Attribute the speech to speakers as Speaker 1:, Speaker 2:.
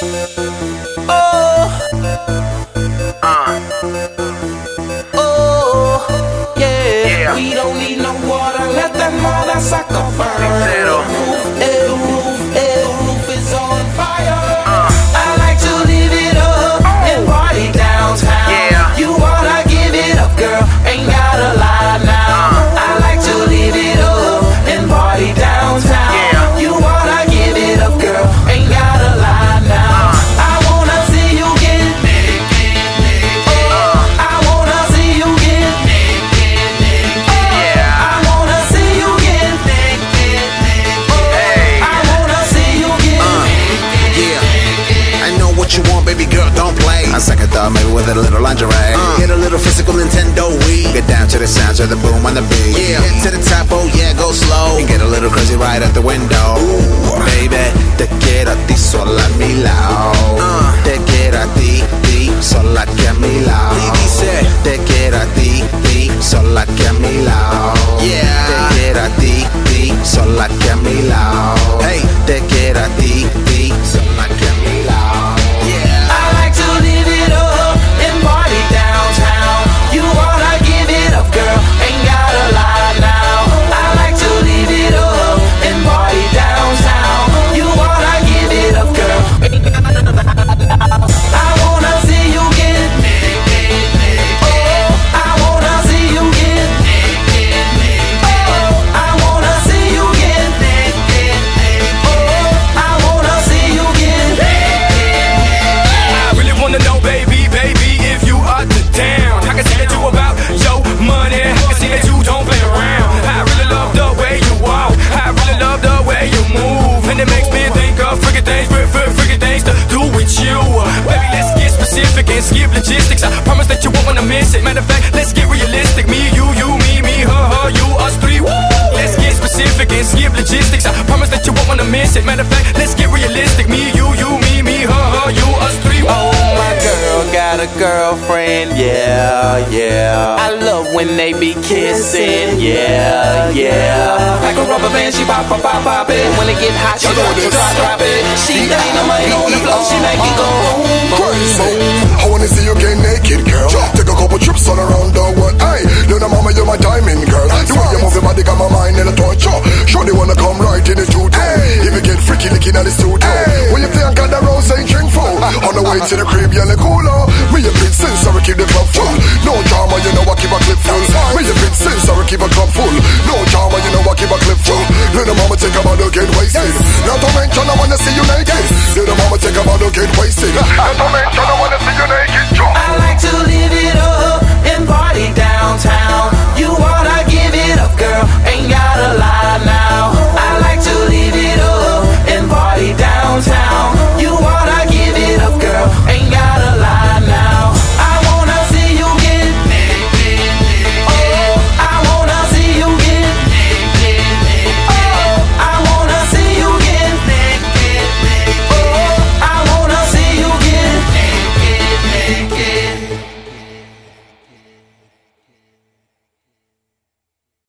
Speaker 1: Oh, yeah. We don't need no water, let that mother sucker burn. The roof is on fire. I like to live it up and party downtown. You wanna give it up, girl, ain't gotta lie now. I like to live it up and party downtown. You wanna give it up, girl, ain't gotta lie now. I wanna see you get naked. I wanna see you get naked. I wanna see you get naked. I wanna see you get naked.
Speaker 2: I know what you want, baby girl, don't play. A second thought, maybe with a little lingerie. Get a little physical Nintendo Wii. Get down to the sounds of the boom on the beat. Get to the top, oh yeah, go slow. And get a little crazy right out the window. Baby, te quiero a ti sola a mi lado. Te quiero a ti, sola que a mi lado. Te quiero a ti, sola que a mi lado. Te quiero a ti, sola que a mi lado. Hey, te quiero a ti, sola que a mi lado.
Speaker 1: I like to live it up and party downtown. You wanna give it up, girl, ain't gotta lie now. I like to live it up and party downtown. You wanna give it up, girl, ain't gotta lie now. I wanna see you get naked. Oh, I wanna see you get naked. Oh, I wanna see you get naked. Oh, I wanna see you get naked.
Speaker 3: I really wanna know, baby, if you are the down. I can see that you about your money. I can see that you don't play around. I really love the way you walk. I really love the way you move, and it makes me think of freaking things to do with you. Baby, let's get specific and skip logistics. I promise that you won't wanna miss it. Matter of fact, let's get realistic. Me, you, me, her, you, us three. Woo! Let's get specific and skip logistics. I promise that you won't wanna miss it. Matter of fact, let's get realistic. Me, you, me, her, you, us three. Woo!
Speaker 1: Oh, my girl got a girlfriend, yeah. I love when they be kissing, yeah. Like a rubber band, she pop it. When it get hot, she drop it. She dynamite on the floor, she make it go
Speaker 4: crazy. I wanna see you get naked, girl. Take a couple trips all around the world. Hey, little mama, you're my diamond girl. The way you move your body got my mind in a torture. Sure they wanna come right in the studio. If you get freaky licking at the studio. When you play and got the rose ain't drink full. On the way to the crib, you're the cooler. Me a bit sense, I keep the club full. No drama, you know I keep a clip full. Me a bit sense, I keep a club full. No drama, you know I keep a clip full. Little mama take a bottle, get wasted. Not to mention I wanna see you naked. Little mama take a bottle, get wasted. Not to mention